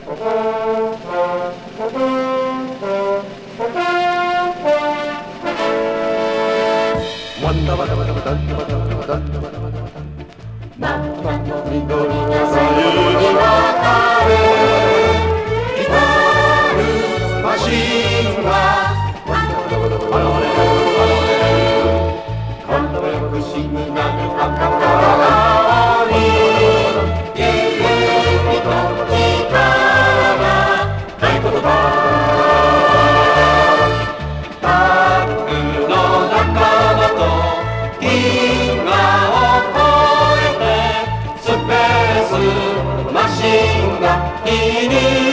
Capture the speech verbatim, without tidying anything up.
ワンダバダバダバダンダバダバダバダンダバダバダバダンなんかの緑が左右に分かれ光るマシンが現れる現れる今度は不思議なる赤川に勇気と力ない言葉タッグの仲間と銀河を越えてスペースマシンがいる